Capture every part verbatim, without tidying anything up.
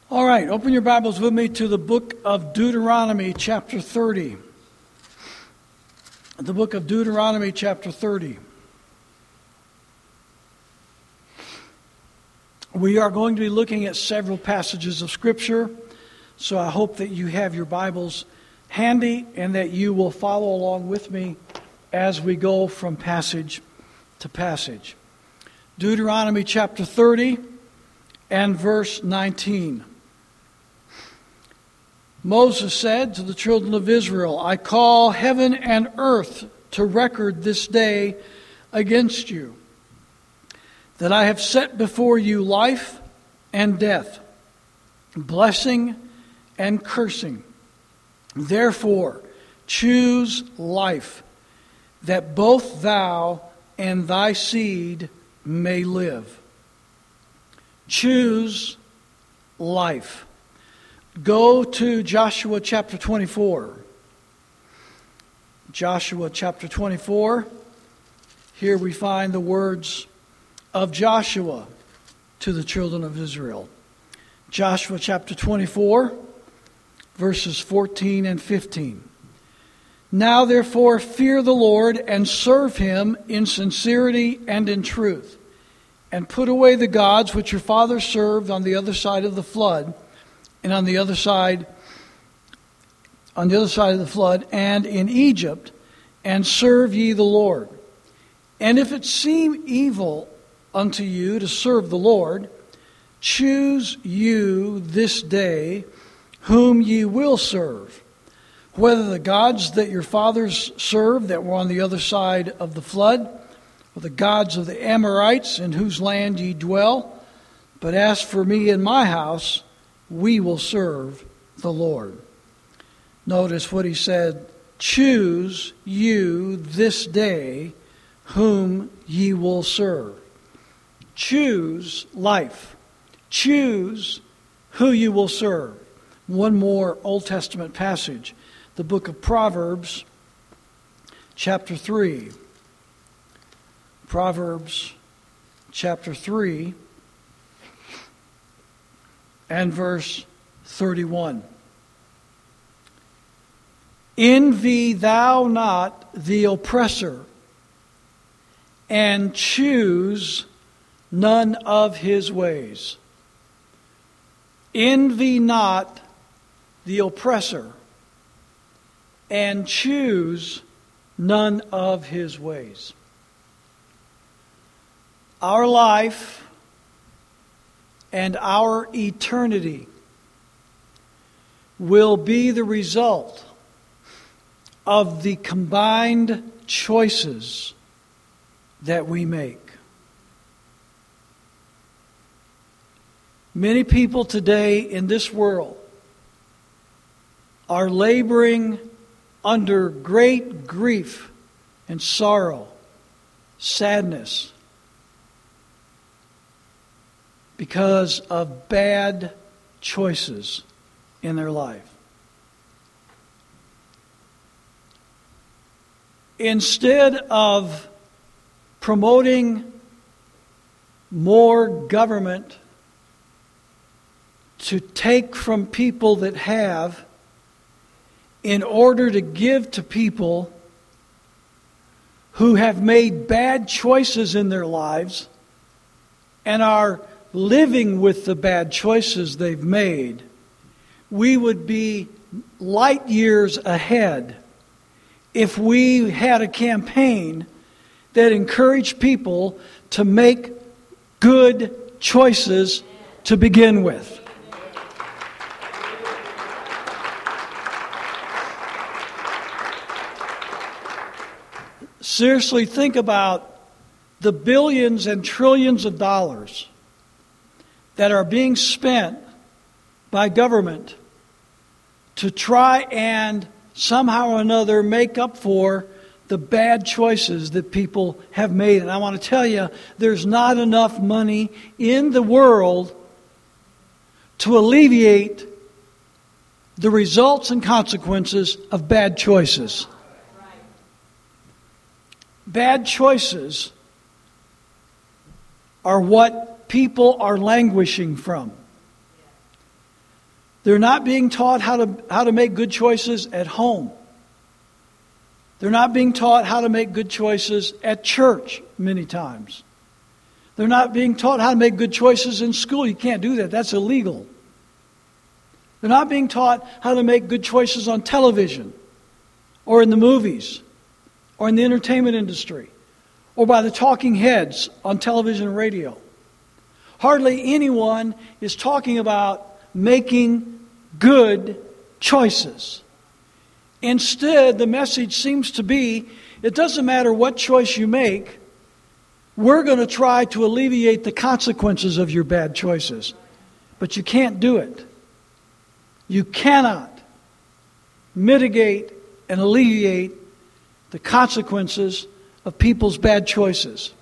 All right, open your Bibles with me to the book of Deuteronomy, chapter thirty. The book of Deuteronomy, chapter thirty. We are going to be looking at several passages of Scripture, so I hope that you have your Bibles handy and that you will follow along with me as we go from passage to passage. Deuteronomy, chapter thirty and verse nineteen. Moses said to the children of Israel, I call heaven and earth to record this day against you, that I have set before you life and death, blessing and cursing. Therefore, choose life, that both thou and thy seed may live. Choose life. Go to Joshua chapter twenty-four. Joshua chapter twenty-four. Here we find the words of Joshua to the children of Israel. Joshua chapter twenty-four, verses fourteen and fifteen. Now therefore fear the Lord and serve him in sincerity and in truth, and put away the gods which your fathers served on the other side of the flood, and on the other side, on the other side of the flood, and in Egypt, and serve ye the Lord. And if it seem evil unto you to serve the Lord, choose you this day whom ye will serve, whether the gods that your fathers served that were on the other side of the flood, or the gods of the Amorites in whose land ye dwell. But as for me and my house, we will serve the Lord. Notice what he said, choose you this day whom ye will serve. Choose life. Choose who you will serve. One more Old Testament passage, the book of Proverbs, chapter three. Proverbs, chapter three, and verse thirty-one. Envy thou not the oppressor, and choose none of his ways. Envy not the oppressor, and choose none of his ways. Our life and our eternity will be the result of the combined choices that we make. Many people today in this world are laboring under great grief and sorrow, sadness, because of bad choices in their life. Instead of promoting more government to take from people that have, in order to give to people who have made bad choices in their lives and are living with the bad choices they've made, we would be light years ahead if we had a campaign that encouraged people to make good choices to begin with. Seriously, think about the billions and trillions of dollars that are being spent by government to try and somehow or another make up for the bad choices that people have made. And I want to tell you, there's not enough money in the world to alleviate the results and consequences of bad choices. Bad choices are what people are languishing from. They're not being taught how to, how to make good choices at home. They're not being taught how to make good choices at church many times. They're not being taught how to make good choices in school. You can't do that. That's illegal. They're not being taught how to make good choices on television or in the movies or in the entertainment industry or by the talking heads on television and radio. Hardly anyone is talking about making good choices. Instead, the message seems to be, it doesn't matter what choice you make, we're going to try to alleviate the consequences of your bad choices. But you can't do it. You cannot mitigate and alleviate the consequences of people's bad choices.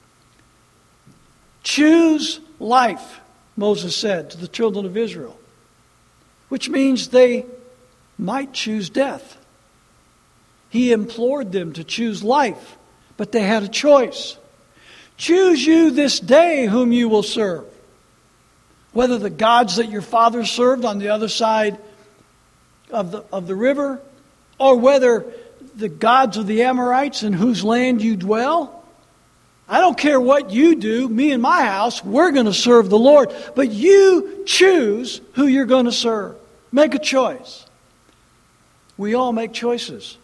Choose life, Moses said to the children of Israel, which means they might choose death. He implored them to choose life, but they had a choice. Choose you this day whom you will serve. Whether the gods that your fathers served on the other side of the, of the river, or whether the gods of the Amorites in whose land you dwell. I don't care what you do, me and my house, we're going to serve the Lord. But you choose who you're going to serve. Make a choice. We all make choices.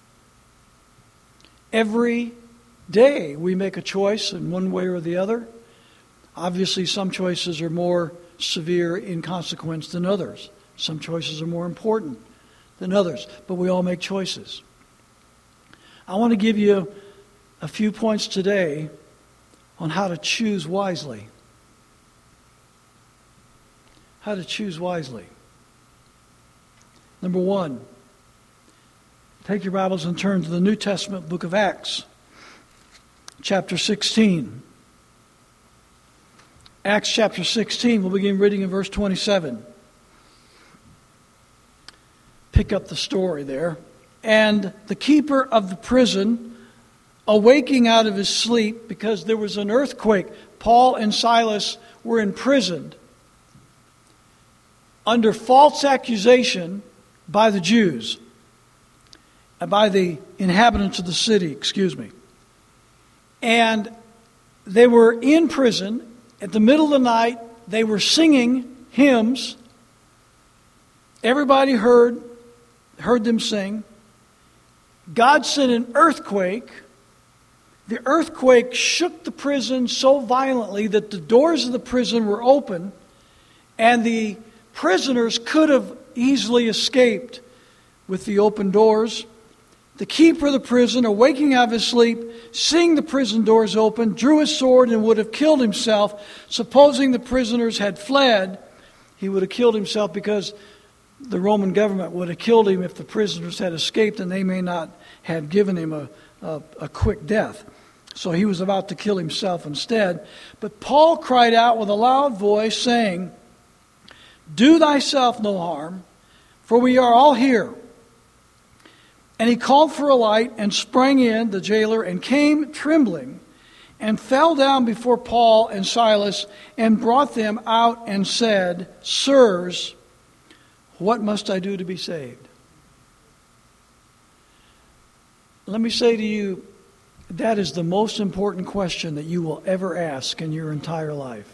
Every day we make a choice in one way or the other. Obviously, some choices are more severe in consequence than others. Some choices are more important than others, but we all make choices. I want to give you a few points today on how to choose wisely. How to choose wisely. Number one, take your Bibles and turn to the New Testament book of Acts, chapter sixteen. Acts chapter sixteen, we'll begin reading in verse twenty-seven. Pick up the story there. And the keeper of the prison, awaking out of his sleep, because there was an earthquake, Paul and Silas were imprisoned under false accusation by the Jews, by the inhabitants of the city, excuse me. And they were in prison. At the middle of the night, they were singing hymns. Everybody heard, heard them sing. God sent an earthquake. The earthquake shook the prison so violently that the doors of the prison were open, and the prisoners could have easily escaped with the open doors. The keeper of the prison, awaking out of his sleep, seeing the prison doors open, drew his sword and would have killed himself. Supposing the prisoners had fled, he would have killed himself because the Roman government would have killed him if the prisoners had escaped, and they may not have given him a, a, a quick death. So he was about to kill himself instead. But Paul cried out with a loud voice, saying, "Do thyself no harm, for we are all here." And he called for a light and sprang in, the jailer, and came trembling and fell down before Paul and Silas and brought them out and said, "Sirs, what must I do to be saved?" Let me say to you, that is the most important question that you will ever ask in your entire life.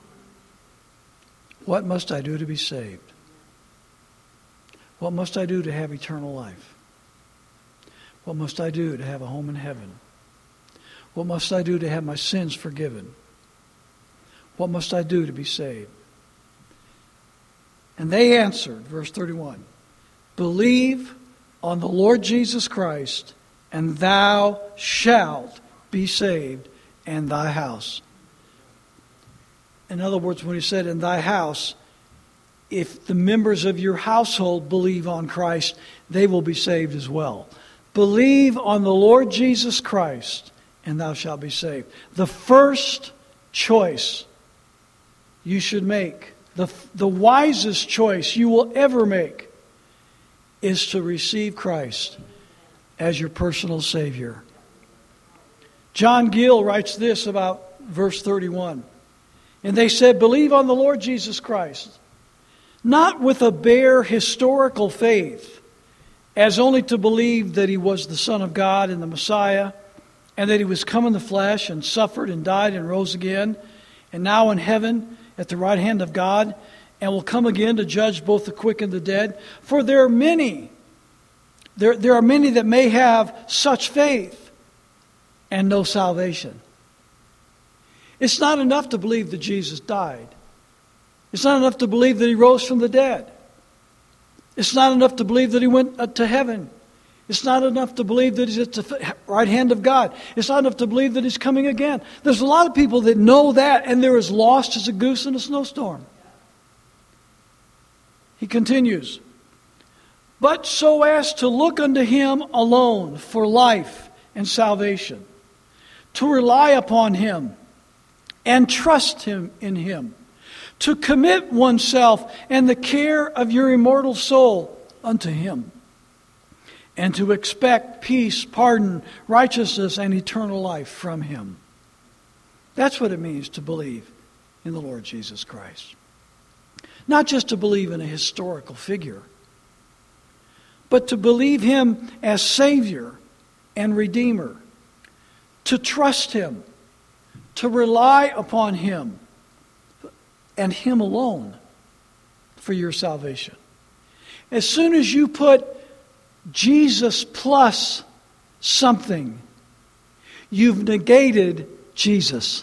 What must I do to be saved? What must I do to have eternal life? What must I do to have a home in heaven? What must I do to have my sins forgiven? What must I do to be saved? And they answered, verse thirty-one, "Believe on the Lord Jesus Christ, and thou shalt be saved, and thy house." In other words, when he said, "in thy house," if the members of your household believe on Christ, they will be saved as well. Believe on the Lord Jesus Christ, and thou shalt be saved. The first choice you should make, the, the wisest choice you will ever make, is to receive Christ as your personal Savior. John Gill writes this about verse thirty-one. And they said, "Believe on the Lord Jesus Christ, not with a bare historical faith, as only to believe that he was the Son of God and the Messiah, and that he was come in the flesh and suffered and died and rose again, and now in heaven at the right hand of God, and will come again to judge both the quick and the dead. For there are many, there, there are many that may have such faith and no salvation. It's not enough to believe that Jesus died. It's not enough to believe that he rose from the dead. It's not enough to believe that he went to heaven. It's not enough to believe that he's at the right hand of God. It's not enough to believe that he's coming again. There's a lot of people that know that, and they're as lost as a goose in a snowstorm. He continues, but so as to look unto him alone for life and salvation, to rely upon him and trust him in him, to commit oneself and the care of your immortal soul unto him, and to expect peace, pardon, righteousness, and eternal life from him. That's what it means to believe in the Lord Jesus Christ. Not just to believe in a historical figure, but to believe him as Savior and Redeemer, to trust him, to rely upon him, and him alone for your salvation. As soon as you put Jesus plus something, you've negated Jesus.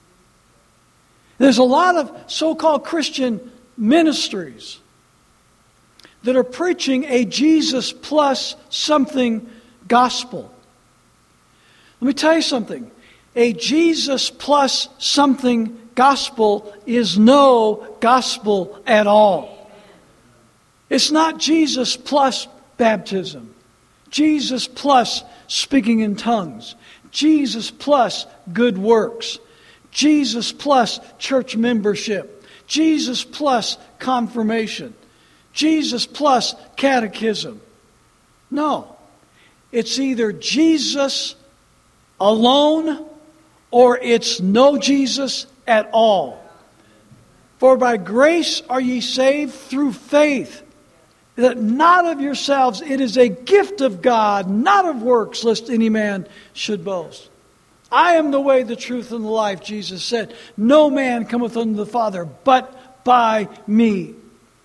There's a lot of so-called Christian ministries that are preaching a Jesus plus something gospel. Let me tell you something. A Jesus plus something gospel is no gospel at all. It's not Jesus plus baptism, Jesus plus speaking in tongues, Jesus plus good works, Jesus plus church membership, Jesus plus confirmation, Jesus plus catechism. No, it's either Jesus alone or it's no Jesus at all. For by grace are ye saved through faith, that not of yourselves, it is a gift of God, not of works, lest any man should boast. I am the way, the truth, and the life, Jesus said. No man cometh unto the Father but by me.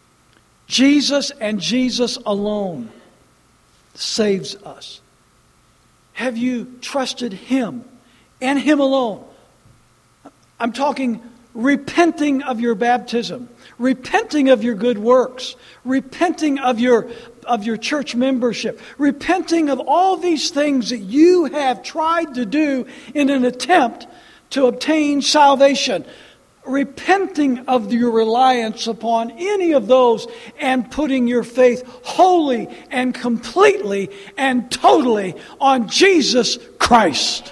Jesus and Jesus alone saves us. Have you trusted him and him alone? I'm talking repenting of your baptism, repenting of your good works, repenting of your of your church membership, repenting of all these things that you have tried to do in an attempt to obtain salvation. Repenting of your reliance upon any of those and putting your faith wholly and completely and totally on Jesus Christ.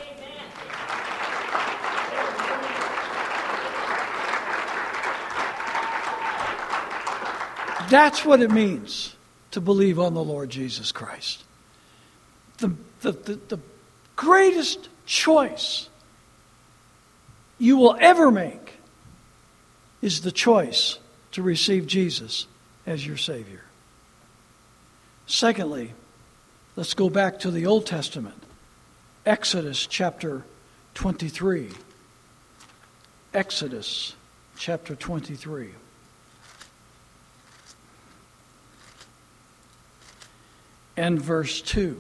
That's what it means to believe on the Lord Jesus Christ. The, the, the, the greatest choice you will ever make is the choice to receive Jesus as your Savior. Secondly, let's go back to the Old Testament. Exodus chapter twenty-three. Exodus chapter twenty-three. And verse two.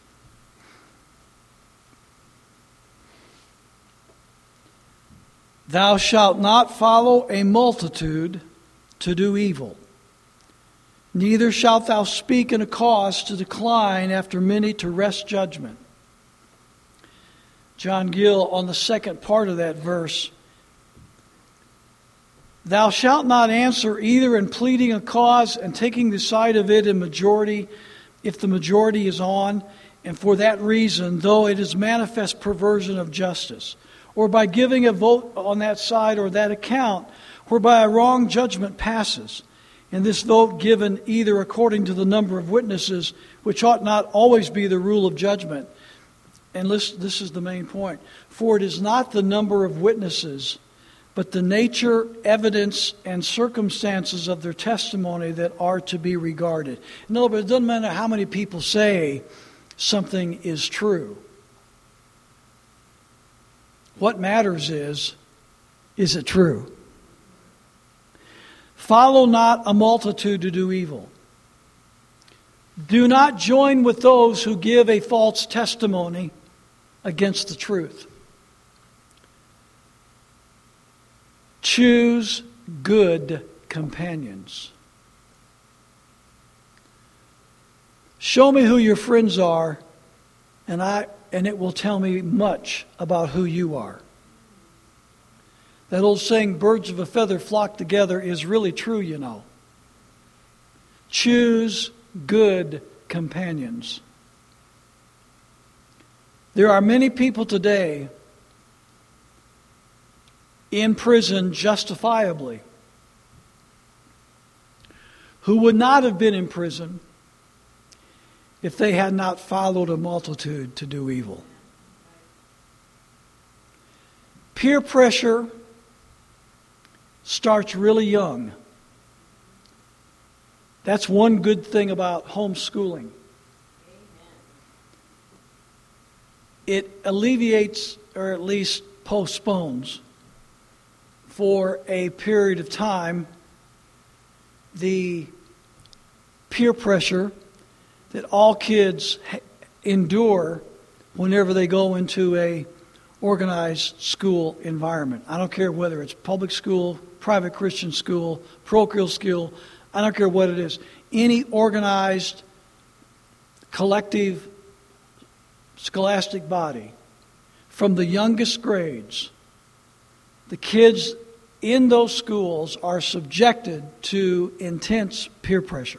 Thou shalt not follow a multitude to do evil, neither shalt thou speak in a cause to decline after many to wrest judgment. John Gill, on the second part of that verse, thou shalt not answer either in pleading a cause and taking the side of it in majority, if the majority is on, and for that reason, though it is manifest perversion of justice, or by giving a vote on that side or that account, whereby a wrong judgment passes, and this vote given either according to the number of witnesses, which ought not always be the rule of judgment. And listen, this is the main point. For it is not the number of witnesses but the nature, evidence, and circumstances of their testimony that are to be regarded. In other words, it doesn't matter how many people say something is true. What matters is, is it true? Follow not a multitude to do evil. Do not join with those who give a false testimony against the truth. Choose good companions. Show me who your friends are, and I and it will tell me much about who you are. That old saying, birds of a feather flock together, is really true, you know. Choose good companions. There are many people today in prison justifiably who would not have been in prison if they had not followed a multitude to do evil. Peer pressure starts really young. That's one good thing about homeschooling. It alleviates, or at least postpones, for a period of time, the peer pressure that all kids endure whenever they go into a organized school environment. I don't care whether it's public school, private Christian school, parochial school, I don't care what it is. Any organized, collective, scholastic body, from the youngest grades, the kids in those schools are subjected to intense peer pressure.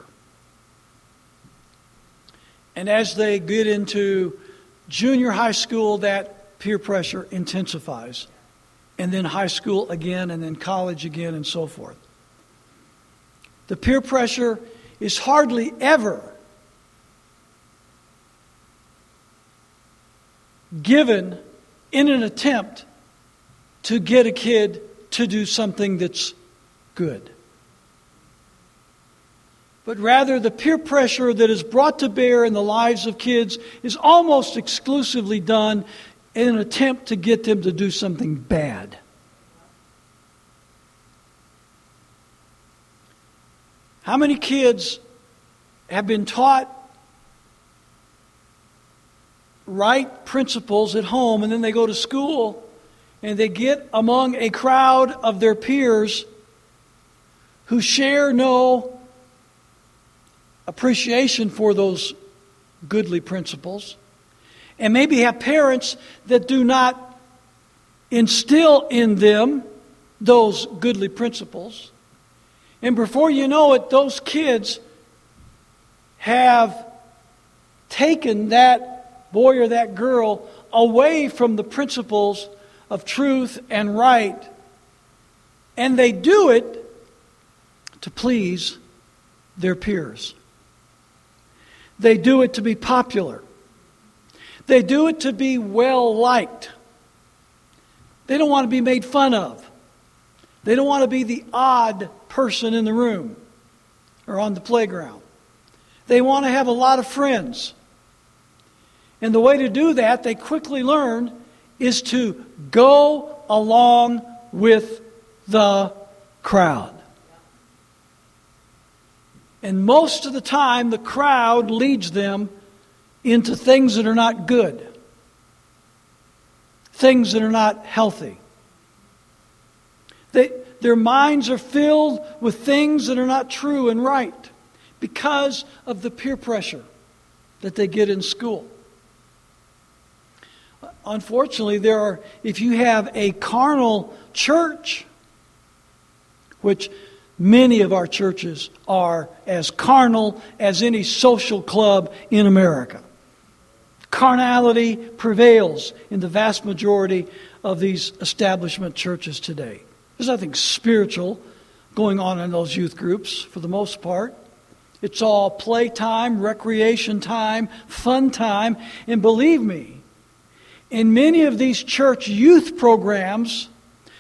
And as they get into junior high school, that peer pressure intensifies. And then high school again, and then college again, and so forth. The peer pressure is hardly ever given in an attempt to get a kid to do something that's good. But rather, the peer pressure that is brought to bear in the lives of kids is almost exclusively done in an attempt to get them to do something bad. How many kids have been taught right principles at home, and then they go to school and they get among a crowd of their peers who share no appreciation for those goodly principles, and maybe have parents that do not instill in them those goodly principles. And before you know it, those kids have taken that boy or that girl away from the principles of truth and right, and they do it to please their peers. They do it to be popular. They do it to be well liked. They don't want to be made fun of. They don't want to be the odd person in the room or on the playground. They want to have a lot of friends. And the way to do that, they quickly learn, is to go along with the crowd. And most of the time, the crowd leads them into things that are not good, things that are not healthy. They, their minds are filled with things that are not true and right because of the peer pressure that they get in school. Unfortunately, there are, if you have a carnal church, which many of our churches are as carnal as any social club in America. Carnality prevails in the vast majority of these establishment churches today. There's nothing spiritual going on in those youth groups for the most part. It's all playtime, recreation time, fun time. And believe me, in many of these church youth programs,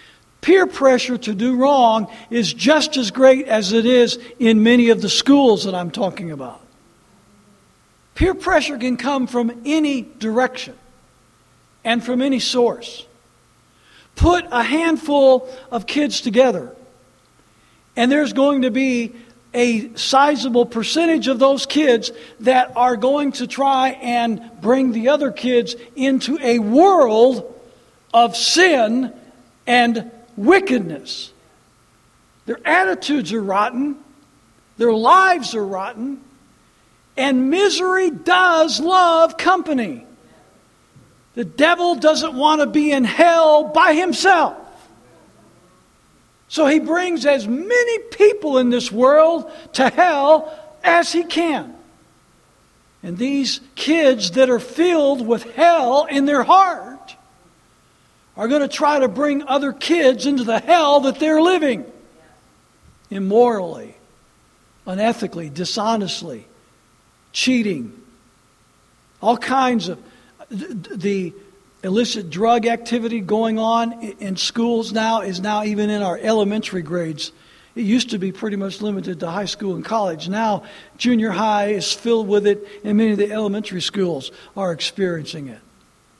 peer pressure to do wrong is just as great as it is in many of the schools that I'm talking about. Peer pressure can come from any direction and from any source. Put a handful of kids together, and there's going to be a sizable percentage of those kids that are going to try and bring the other kids into a world of sin and wickedness. Their attitudes are rotten. Their lives are rotten. And misery does love company. The devil doesn't want to be in hell by himself. So he brings as many people in this world to hell as he can. And these kids that are filled with hell in their heart are going to try to bring other kids into the hell that they're living. Immorally, unethically, dishonestly, cheating, all kinds of the illicit drug activity going on in schools now is now even in our elementary grades. It used to be pretty much limited to high school and college. Now junior high is filled with it, and many of the elementary schools are experiencing it.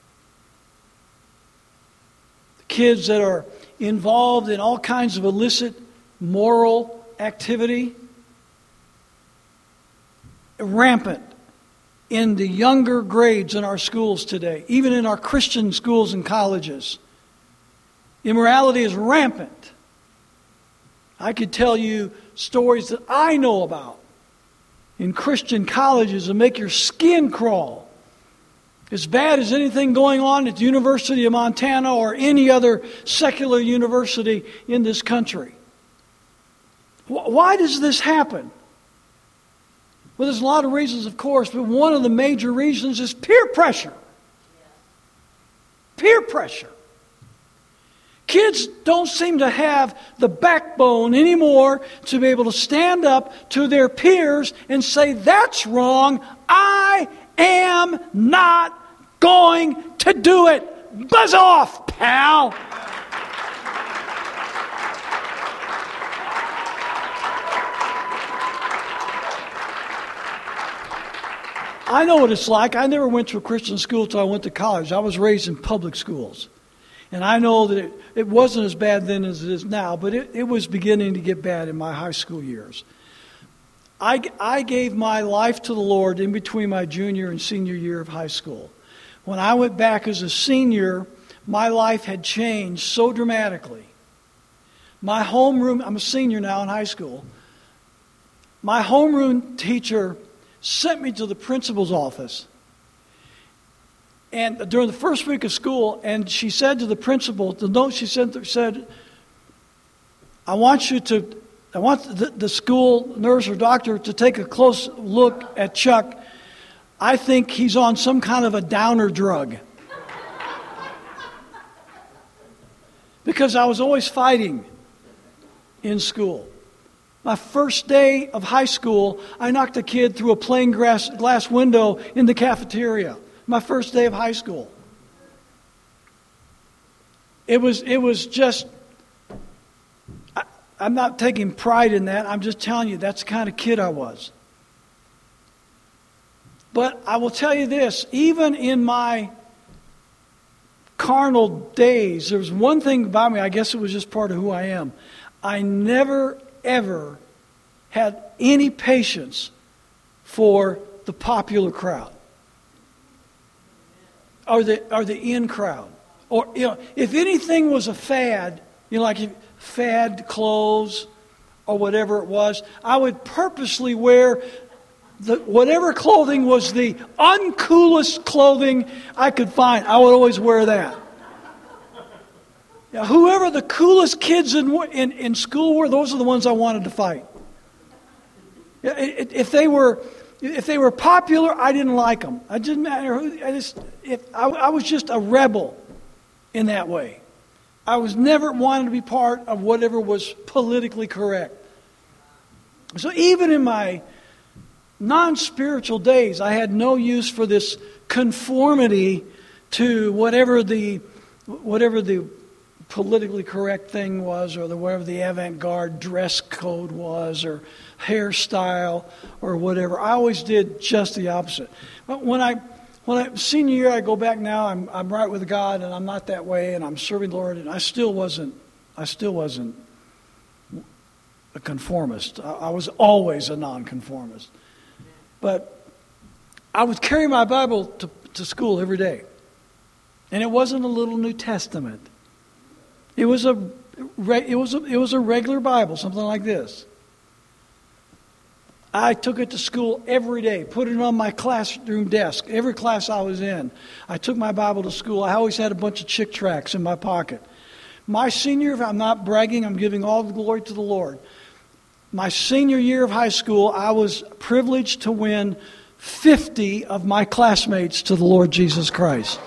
The kids that are involved in all kinds of illicit moral activity, rampant in the younger grades in our schools today, even in our Christian schools and colleges. Immorality is rampant. I could tell you stories that I know about in Christian colleges that make your skin crawl. As bad as anything going on at the University of Montana or any other secular university in this country. Why does this happen? Well, there's a lot of reasons, of course, but one of the major reasons is peer pressure. Peer pressure. Kids don't seem to have the backbone anymore to be able to stand up to their peers and say, "That's wrong. I am not going to do it. Buzz off, pal." I know what it's like. I never went to a Christian school until I went to college. I was raised in public schools. And I know that it, it wasn't as bad then as it is now, but it, it was beginning to get bad in my high school years. I, I gave my life to the Lord in between my junior and senior year of high school. When I went back as a senior, my life had changed so dramatically. My homeroom, I'm a senior now in high school. My homeroom teacher sent me to the principal's office. And during the first week of school, and she said to the principal, the note she sent said, I want you to, I want the, the school nurse or doctor to take a close look at Chuck. I think he's on some kind of a downer drug. Because I was always fighting in school. My first day of high school, I knocked a kid through a plain glass, glass window in the cafeteria. My first day of high school. It was, it was just, I, I'm not taking pride in that. I'm just telling you that's the kind of kid I was. But I will tell you this, even in my carnal days, there was one thing about me, I guess it was just part of who I am. I never, ever had any patience for the popular crowd. Or the, or the in crowd. Or, you know, if anything was a fad, you know, like fad clothes or whatever it was, I would purposely wear the whatever clothing was the uncoolest clothing I could find. I would always wear that. Now, whoever the coolest kids in, in, in school were, those are the ones I wanted to fight. If they were... If they were popular, I didn't like them. I didn't matter who. I just, if I, I was just a rebel in that way. I was never wanted to be part of whatever was politically correct. So even in my non-spiritual days, I had no use for this conformity to whatever the whatever the politically correct thing was, or the whatever the avant-garde dress code was, or hairstyle, or whatever. I always did just the opposite. But when I, when I senior year, I go back now. I'm I'm right with God, and I'm not that way, and I'm serving the Lord, and I still wasn't. I still wasn't a conformist. I, I was always a nonconformist. But I would carry my Bible to to school every day, and it wasn't a little New Testament. It was a, it was a, it was a regular Bible, something like this. I took it to school every day, put it on my classroom desk, every class I was in. I took my Bible to school. I always had a bunch of Chick tracts in my pocket. My senior year, I'm not bragging, I'm giving all the glory to the Lord. My senior year of high school, I was privileged to win fifty of my classmates to the Lord Jesus Christ.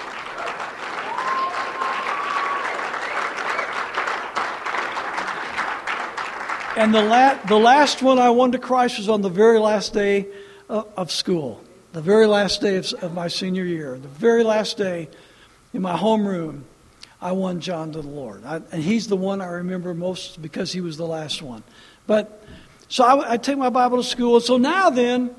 And the, la- the last one I won to Christ was on the very last day of, of school. The very last day of, of my senior year. The very last day in my homeroom, I won John to the Lord. I, and he's the one I remember most because he was the last one. But, so I, I take my Bible to school. So now then,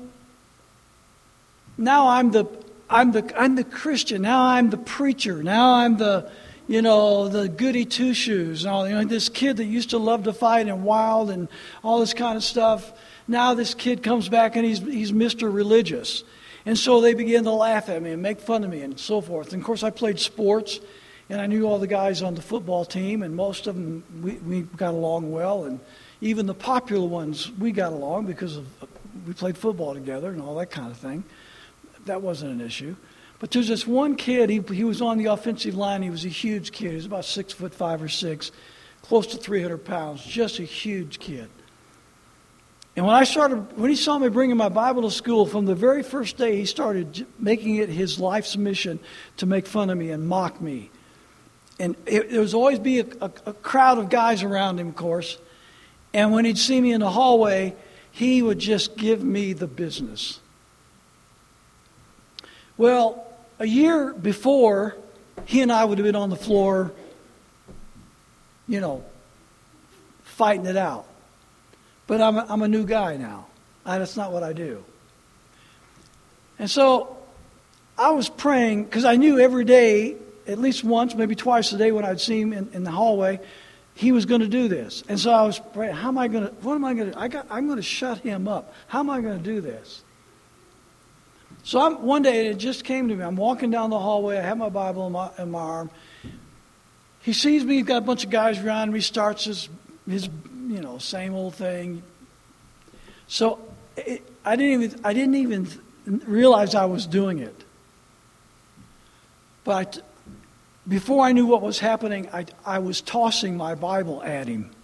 now I'm the, I'm the, I'm the Christian. Now I'm the preacher. Now I'm the... You know, the goody two-shoes and all. You know, this kid that used to love to fight and wild and all this kind of stuff. Now this kid comes back and he's he's Mister Religious. And so they begin to laugh at me and make fun of me and so forth. And of course I played sports and I knew all the guys on the football team, and most of them, we, we got along well. And even the popular ones, we got along because of, we played football together and all that kind of thing. That wasn't an issue. But there's this one kid, he, he was on the offensive line. He was a huge kid. He was about six foot five or six, close to three hundred pounds, just a huge kid. And when I started, when he saw me bringing my Bible to school, from the very first day, he started making it his life's mission to make fun of me and mock me. And it, there was always be a, a, a crowd of guys around him, of course. And when he'd see me in the hallway, he would just give me the business. Well, a year before, he and I would have been on the floor, you know, fighting it out. But I'm a, I'm a new guy now. I, that's not what I do. And so I was praying, because I knew every day, at least once, maybe twice a day when I'd see him in, in the hallway, he was going to do this. And so I was praying, how am I going to, what am I going to do? I got, I'm going to shut him up. How am I going to do this? So I'm, one day it just came to me. I'm walking down the hallway. I have my Bible in my, in my arm. He sees me. He's got a bunch of guys around me. Starts his, his you know, same old thing. So it, I didn't even I didn't even realize I was doing it. But before I knew what was happening, I I was tossing my Bible at him.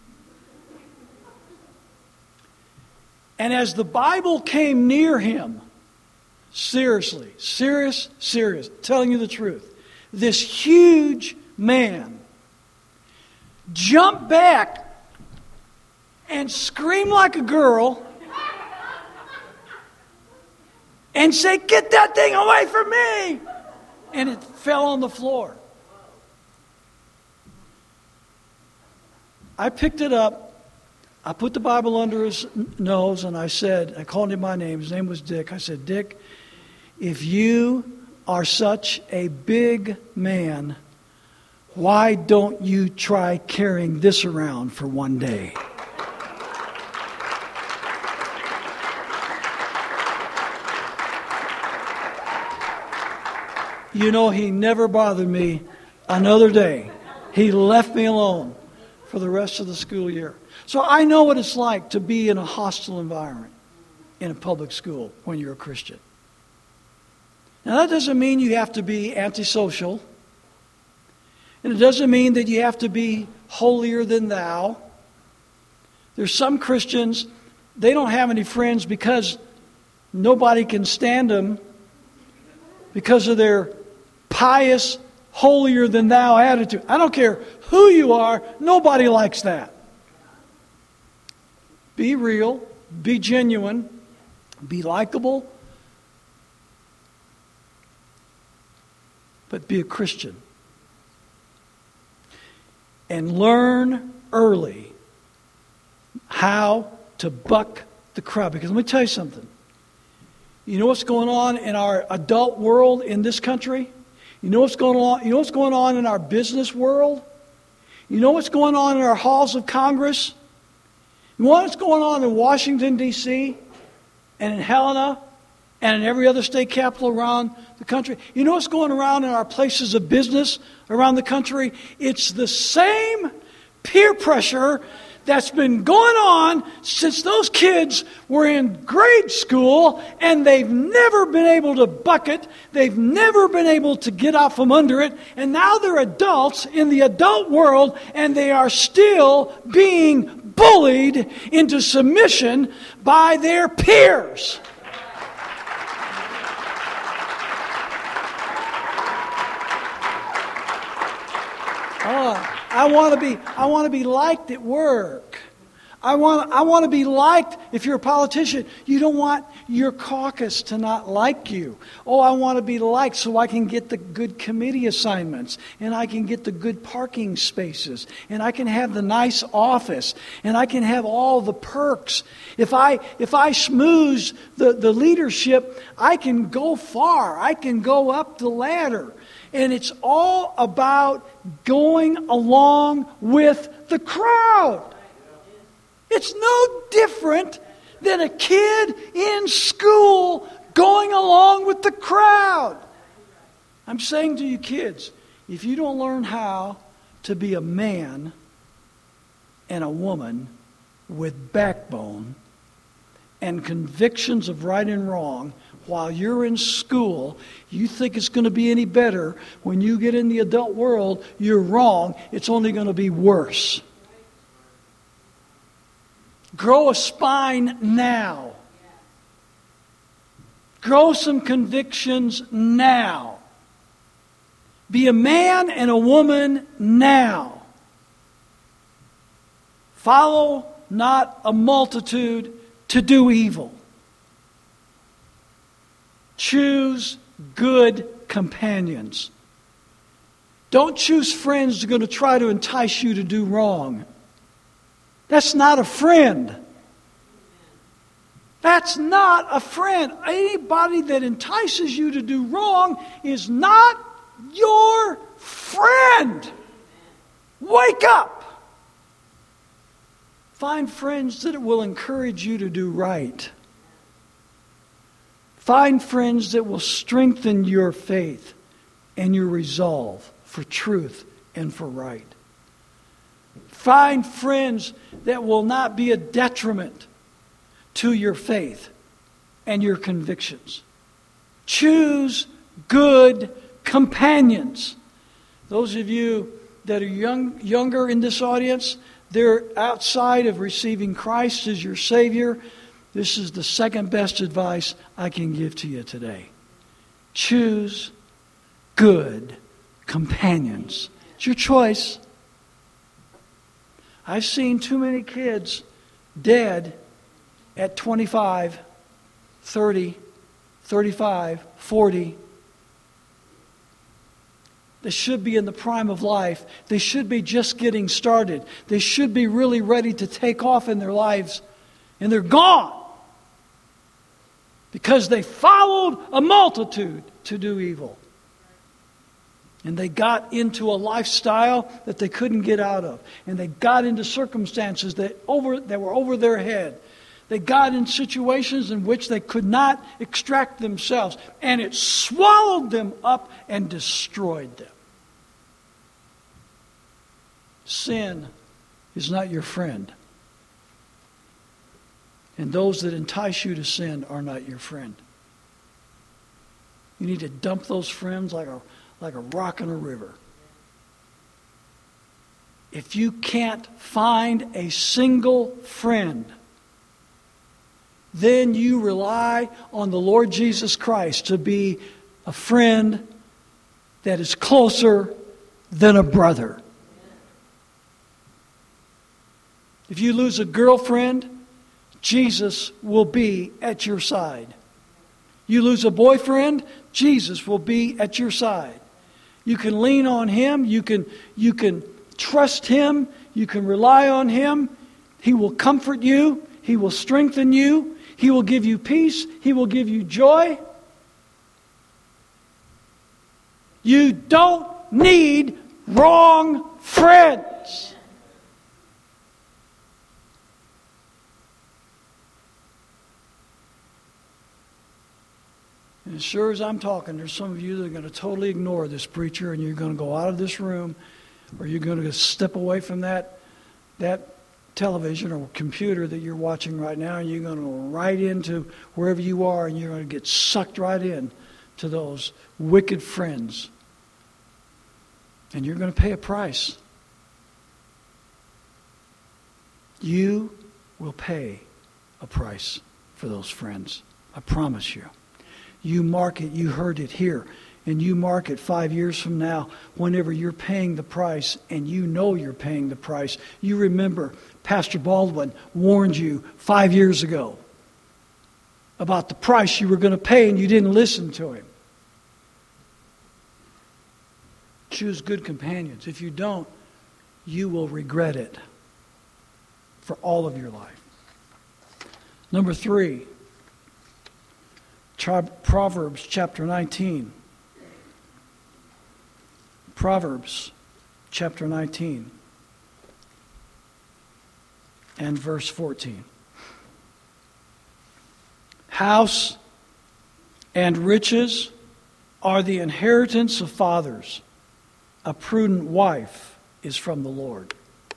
And as the Bible came near him, seriously, serious, serious, telling you the truth, this huge man jumped back and screamed like a girl and said, "Get that thing away from me!" And it fell on the floor. I picked it up. I put the Bible under his nose and I said, I called him by name. His name was Dick. I said, "Dick, if you are such a big man, why don't you try carrying this around for one day?" You know, he never bothered me another day. He left me alone for the rest of the school year. So I know what it's like to be in a hostile environment in a public school when you're a Christian. Now, that doesn't mean you have to be antisocial. And it doesn't mean that you have to be holier than thou. There's some Christians, they don't have any friends because nobody can stand them because of their pious, holier than thou attitude. I don't care who you are, nobody likes that. Be real, be genuine, be likable, but be a Christian. and learn early how to buck the crowd. Because let me tell you something. You know what's going on in our adult world in this country? You know what's going on? You know what's going on in our business world? You know what's going on in our halls of Congress? You know what's going on in Washington, D C, and in Helena, and in every other state capital around the country? You know what's going around in our places of business around the country? It's the same peer pressure that's been going on since those kids were in grade school, and they've never been able to buck it. They've never been able to get out from under it. And now they're adults in the adult world, and they are still being bullied into submission by their peers. Oh, I want to be I want to be liked at work. I want I want to be liked. If you're a politician, you don't want your caucus to not like you. Oh, I want to be liked so I can get the good committee assignments, and I can get the good parking spaces, and I can have the nice office, and I can have all the perks. If I if I schmooze the, the leadership, I can go far. I can go up the ladder. And it's all about going along with the crowd. It's no different than a kid in school going along with the crowd. I'm saying to you kids, if you don't learn how to be a man and a woman with backbone and convictions of right and wrong while you're in school, you think it's going to be any better. When you get in the adult world, you're wrong. It's only going to be worse. Grow a spine now. Grow some convictions now. Be a man and a woman now. Follow not a multitude to do evil. Choose good companions. Don't choose friends that are going to try to entice you to do wrong. That's not a friend. That's not a friend. Anybody that entices you to do wrong is not your friend. Wake up. Find friends that will encourage you to do right. Find friends that will strengthen your faith and your resolve for truth and for right. Find friends that will not be a detriment to your faith and your convictions. Choose good companions. Those of you that are young, younger in this audience, they're outside of receiving Christ as your Savior. This is the second best advice I can give to you today. Choose good companions. It's your choice. I've seen too many kids dead at twenty-five, thirty, thirty-five, forty. They should be in the prime of life. They should be just getting started. They should be really ready to take off in their lives. And they're gone. Because they followed a multitude to do evil. And they got into a lifestyle that they couldn't get out of. And they got into circumstances that over that were over their head. They got in situations in which they could not extract themselves. And it swallowed them up and destroyed them. Sin is not your friend. And those that entice you to sin are not your friend. You need to dump those friends like a, like a rock in a river. If you can't find a single friend, then you rely on the Lord Jesus Christ to be a friend that is closer than a brother. If you lose a girlfriend, Jesus will be at your side. You lose a boyfriend, Jesus will be at your side. You can lean on Him. You can, you can trust Him. You can rely on Him. He will comfort you. He will strengthen you. He will give you peace. He will give you joy. You don't need wrong friends. And as sure as I'm talking, there's some of you that are going to totally ignore this preacher, and you're going to go out of this room, or you're going to step away from that, that television or computer that you're watching right now, and you're going to go right into wherever you are, and you're going to get sucked right in to those wicked friends. And you're going to pay a price. You will pay a price for those friends. I promise you. You mark it, you heard it here, and you mark it five years from now, whenever you're paying the price, and you know you're paying the price. You remember Pastor Baldwin warned you five years ago about the price you were going to pay, and you didn't listen to him. Choose good companions. If you don't, you will regret it for all of your life. Number three, Proverbs chapter nineteen. Proverbs chapter nineteen and verse fourteen. House and riches are the inheritance of fathers. A prudent wife is from the Lord.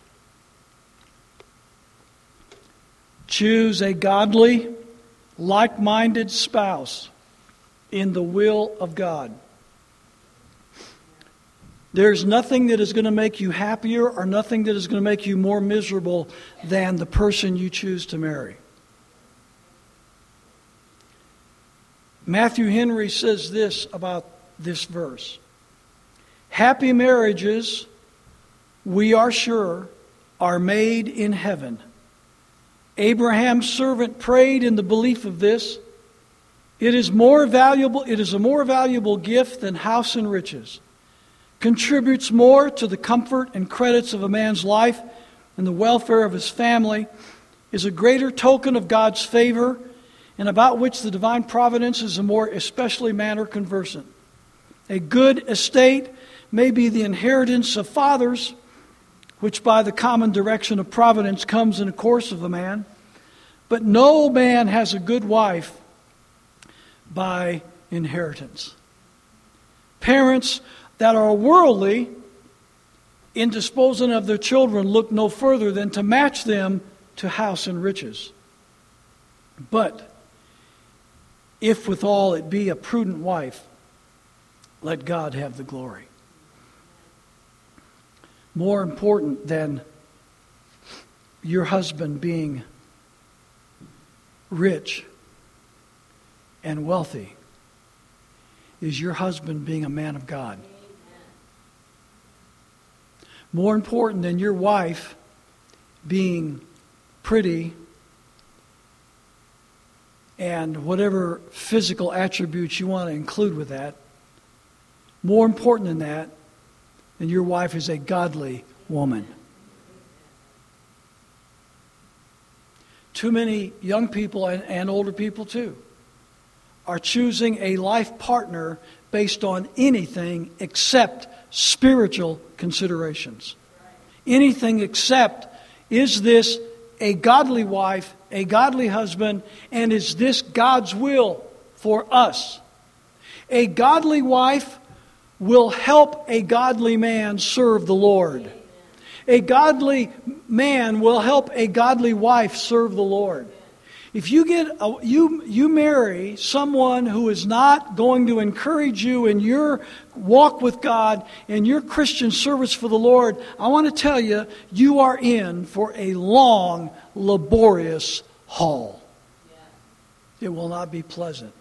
Choose a godly, like-minded spouse in the will of God. There's nothing that is going to make you happier or nothing that is going to make you more miserable than the person you choose to marry. Matthew Henry says this about this verse. Happy marriages, we are sure, are made in heaven. Abraham's servant prayed in the belief of this. It is more valuable, it is a more valuable gift than house and riches. Contributes more to the comfort and credits of a man's life and the welfare of his family, is a greater token of God's favor, and about which the divine providence is a more especially manner conversant. A good estate may be the inheritance of fathers, which by the common direction of providence comes in the course of a man. But no man has a good wife by inheritance. Parents that are worldly in disposing of their children look no further than to match them to house and riches. But if withal it be a prudent wife, let God have the glory. More important than your husband being rich and wealthy is your husband being a man of God. More important than your wife being pretty and whatever physical attributes you want to include with that, more important than that, and your wife is a godly woman. Too many young people and, and older people too are choosing a life partner based on anything except spiritual considerations. Anything except, is this a godly wife, a godly husband, and is this God's will for us? A godly wife will help a godly man serve the Lord. A godly man will help a godly wife serve the Lord. If you get a, you you marry someone who is not going to encourage you in your walk with God and your Christian service for the Lord, I want to tell you, you are in for a long, laborious haul. It will not be pleasant.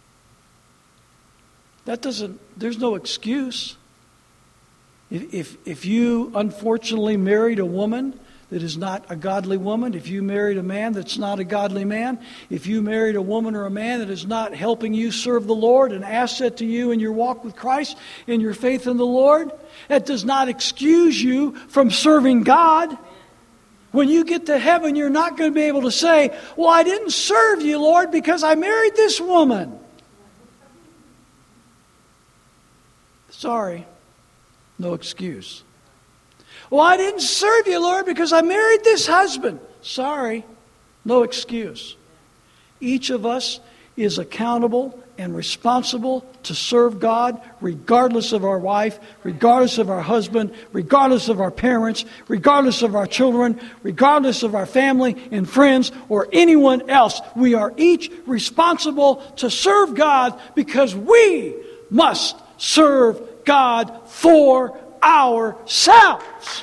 That doesn't, there's no excuse. If, if, if you unfortunately married a woman that is not a godly woman, if you married a man that's not a godly man, if you married a woman or a man that is not helping you serve the Lord, an asset to you in your walk with Christ, in your faith in the Lord, that does not excuse you from serving God. When you get to heaven, you're not going to be able to say, well, I didn't serve you, Lord, because I married this woman. Sorry, no excuse. Well, I didn't serve you, Lord, because I married this husband. Sorry, no excuse. Each of us is accountable and responsible to serve God regardless of our wife, regardless of our husband, regardless of our parents, regardless of our children, regardless of our family and friends or anyone else. We are each responsible to serve God because we must serve God for ourselves.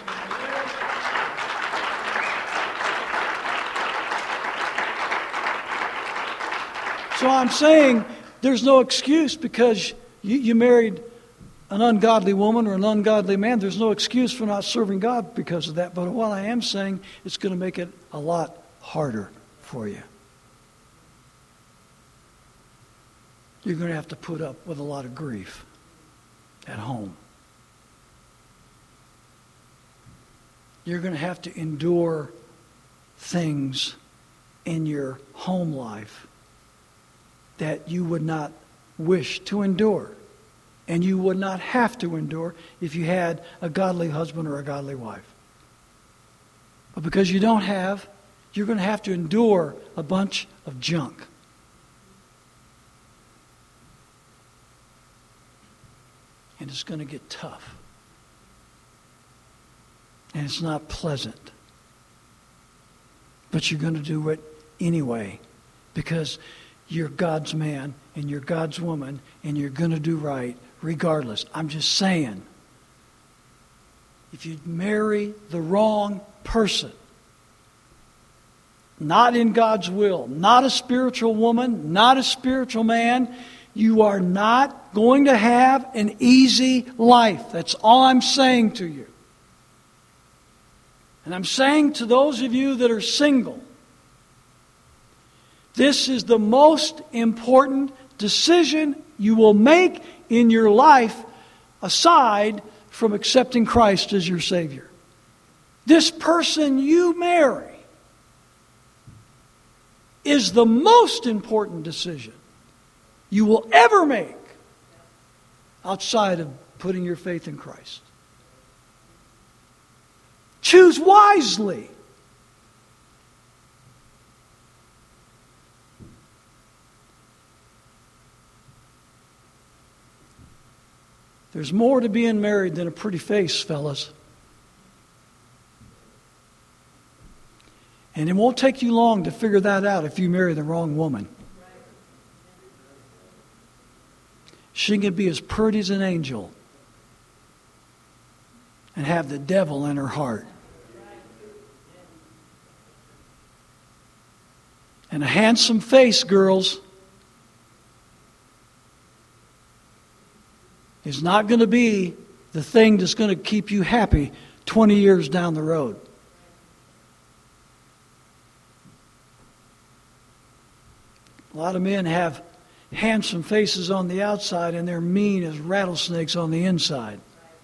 So I'm saying there's no excuse because you, you married an ungodly woman or an ungodly man. There's no excuse for not serving God because of that. But what I am saying, it's going to make it a lot harder for you. You're going to have to put up with a lot of grief at home. You're going to have to endure things in your home life that you would not wish to endure. And you would not have to endure if you had a godly husband or a godly wife. But because you don't have, you're going to have to endure a bunch of junk. And it's going to get tough. And it's not pleasant. But you're going to do it anyway. Because you're God's man and you're God's woman and you're going to do right regardless. I'm just saying, if you marry the wrong person, not in God's will, not a spiritual woman, not a spiritual man, you are not going to have an easy life. That's all I'm saying to you. And I'm saying to those of you that are single, this is the most important decision you will make in your life aside from accepting Christ as your Savior. This person you marry is the most important decision you will ever make outside of putting your faith in Christ. Choose wisely. There's more to being married than a pretty face, fellas. And it won't take you long to figure that out if you marry the wrong woman. She can be as pretty as an angel and have the devil in her heart. And a handsome face, girls, is not going to be the thing that's going to keep you happy twenty years down the road. A lot of men have handsome faces on the outside and they're mean as rattlesnakes on the inside.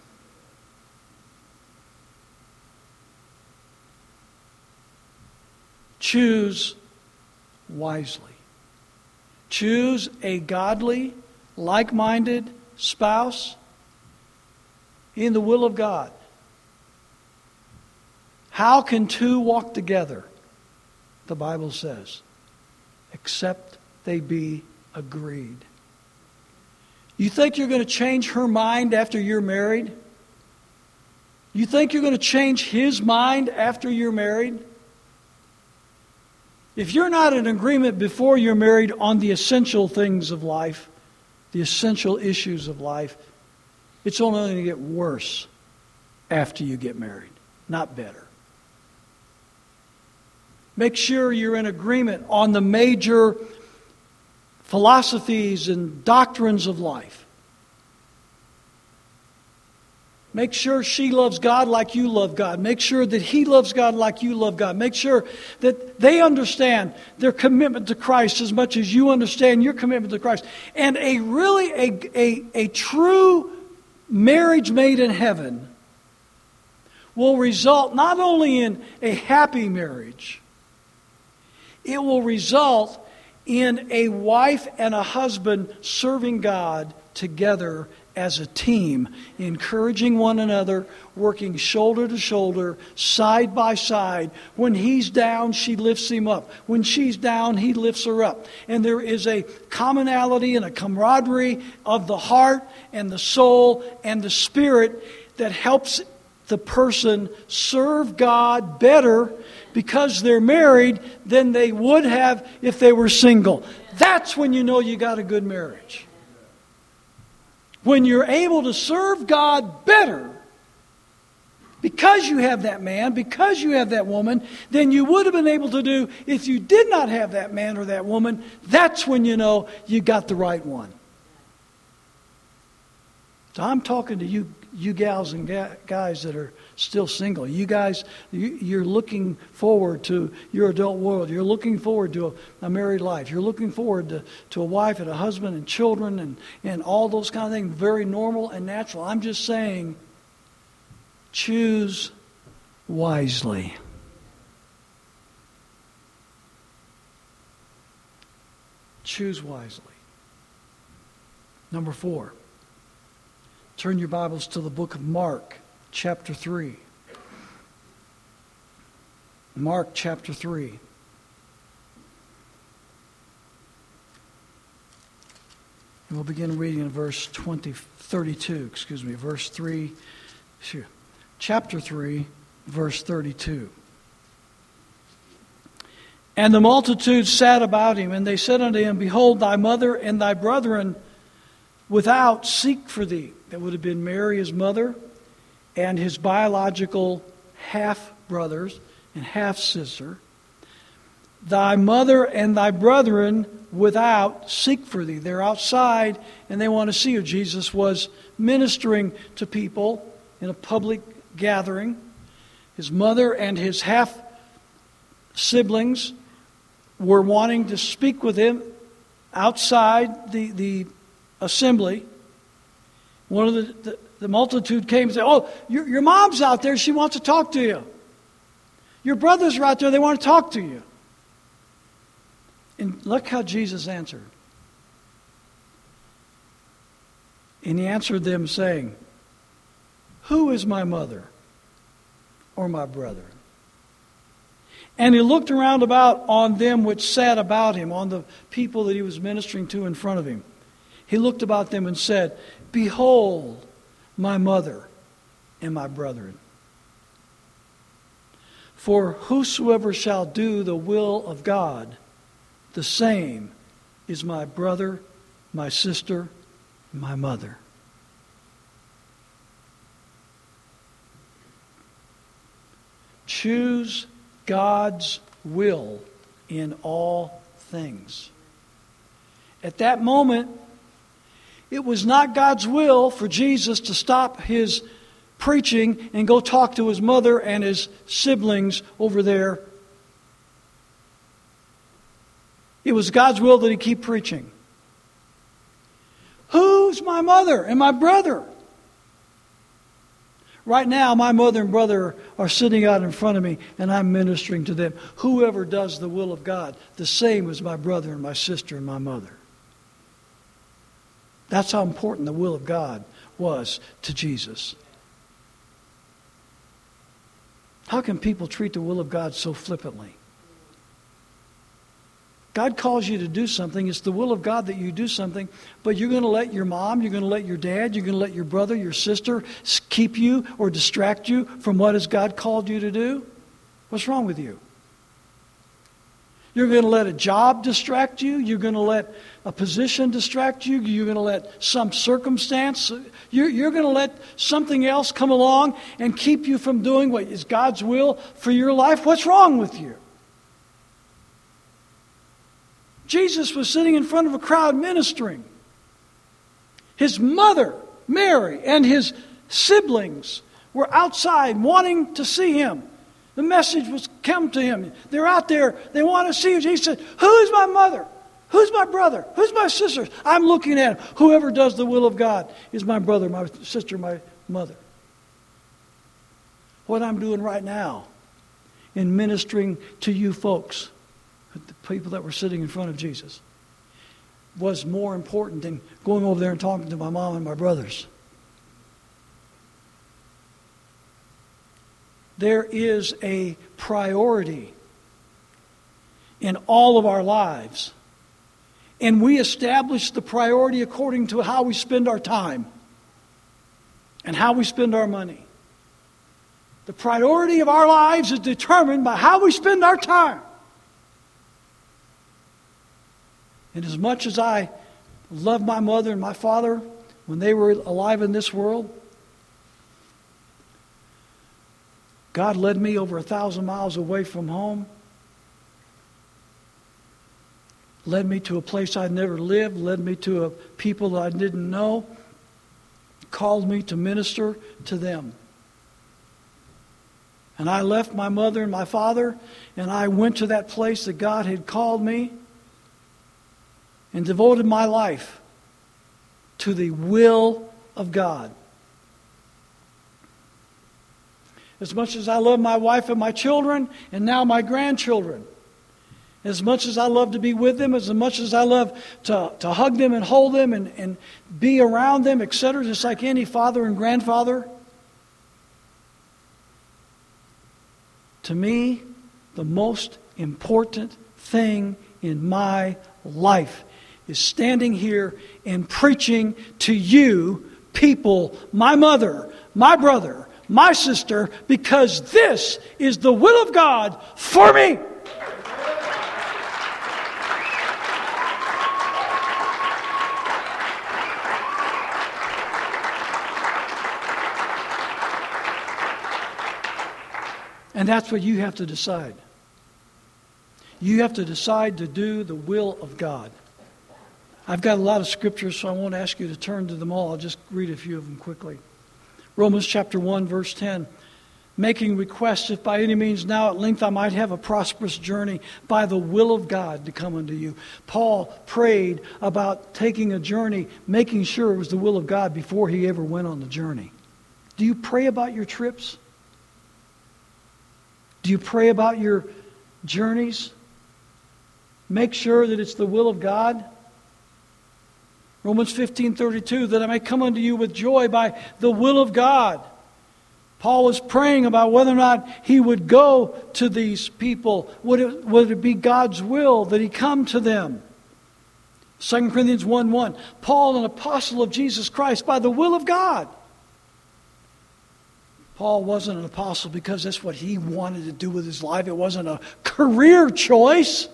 Choose wisely. Choose a godly, like-minded spouse in the will of God. How can two walk together? The Bible says, except they be agreed. You think you're going to change her mind after you're married? You think you're going to change his mind after you're married? If you're not in agreement before you're married on the essential things of life, the essential issues of life, it's only going to get worse after you get married, not better. Make sure you're in agreement on the major philosophies and doctrines of life. Make sure she loves God like you love God. Make sure that he loves God like you love God. Make sure that they understand their commitment to Christ as much as you understand your commitment to Christ. And a really, a, a, a true marriage made in heaven will result not only in a happy marriage, it will result in a wife and a husband serving God together as a team, encouraging one another, working shoulder to shoulder, side by side. When he's down, she lifts him up. When she's down, he lifts her up. And there is a commonality and a camaraderie of the heart and the soul and the spirit that helps the person serve God better because they're married than they would have if they were single. That's when you know you got a good marriage. When you're able to serve God better because you have that man, because you have that woman, than you would have been able to do if you did not have that man or that woman. That's when you know you got the right one. So I'm talking to you, you gals and ga- guys that are still single. You guys, you, you're looking forward to your adult world. You're looking forward to a, a married life. You're looking forward to, to a wife and a husband and children and, and all those kind of things. Very normal and natural. I'm just saying, choose wisely. Choose wisely. Number four. Turn your Bibles to the book of Mark, chapter three. Mark, chapter three. And we'll begin reading in verse twenty, thirty-two, excuse me, verse three, chapter three, verse thirty-two. And the multitude sat about him, and they said unto him, Behold, thy mother and thy brethren without seek for thee. That would have been Mary, his mother, and his biological half-brothers and half-sister. Thy mother and thy brethren without seek for thee. They're outside and they want to see you. Jesus was ministering to people in a public gathering. His mother and his half-siblings were wanting to speak with him outside the, the assembly. One of the, the, the multitude came and said, Oh, your, your mom's out there. She wants to talk to you. Your brothers are out there. They want to talk to you. And look how Jesus answered. And he answered them saying, Who is my mother or my brother? And he looked around about on them which sat about him, on the people that he was ministering to in front of him. He looked about them and said, Behold, my mother and my brethren. For whosoever shall do the will of God, the same is my brother, my sister, my mother. Choose God's will in all things. At that moment, it was not God's will for Jesus to stop his preaching and go talk to his mother and his siblings over there. It was God's will that he keep preaching. Who's my mother and my brother? Right now, my mother and brother are sitting out in front of me, and I'm ministering to them. Whoever does the will of God, the same as my brother and my sister and my mother. That's how important the will of God was to Jesus. How can people treat the will of God so flippantly? God calls you to do something. It's the will of God that you do something, but you're going to let your mom, you're going to let your dad, you're going to let your brother, your sister keep you or distract you from what has God called you to do? What's wrong with you? You're going to let a job distract you. You're going to let a position distract you. You're going to let some circumstance. You're, you're going to let something else come along and keep you from doing what is God's will for your life. What's wrong with you? Jesus was sitting in front of a crowd ministering. His mother, Mary, and his siblings were outside wanting to see him. The message was come to him. They're out there. They want to see him. He said, who's my mother? Who's my brother? Who's my sister? I'm looking at him. Whoever does the will of God is my brother, my sister, my mother. What I'm doing right now in ministering to you folks, the people that were sitting in front of Jesus, was more important than going over there and talking to my mom and my brothers. There is a priority in all of our lives. And we establish the priority according to how we spend our time and how we spend our money. The priority of our lives is determined by how we spend our time. And as much as I love my mother and my father when they were alive in this world, God led me over a thousand miles away from home, led me to a place I'd never lived, led me to a people that I didn't know, called me to minister to them. And I left my mother and my father, and I went to that place that God had called me and devoted my life to the will of God. As much as I love my wife and my children, and now my grandchildren, as much as I love to be with them, as much as I love to, to hug them and hold them and, and be around them, et cetera, just like any father and grandfather, to me, the most important thing in my life is standing here and preaching to you people, my mother, my brother, my sister, because this is the will of God for me. And that's what you have to decide. You have to decide to do the will of God. I've got a lot of scriptures, so I won't ask you to turn to them all. I'll just read a few of them quickly. Romans chapter one, verse ten. Making requests, if by any means now at length I might have a prosperous journey by the will of God to come unto you. Paul prayed about taking a journey, making sure it was the will of God before he ever went on the journey. Do you pray about your trips? Do you pray about your journeys? Make sure that it's the will of God. Romans fifteen thirty-two, that I may come unto you with joy by the will of God. Paul was praying about whether or not he would go to these people. Would it, would it be God's will that he come to them? Second Corinthians one one, Paul, an apostle of Jesus Christ, by the will of God. Paul wasn't an apostle because that's what he wanted to do with his life. It wasn't a career choice.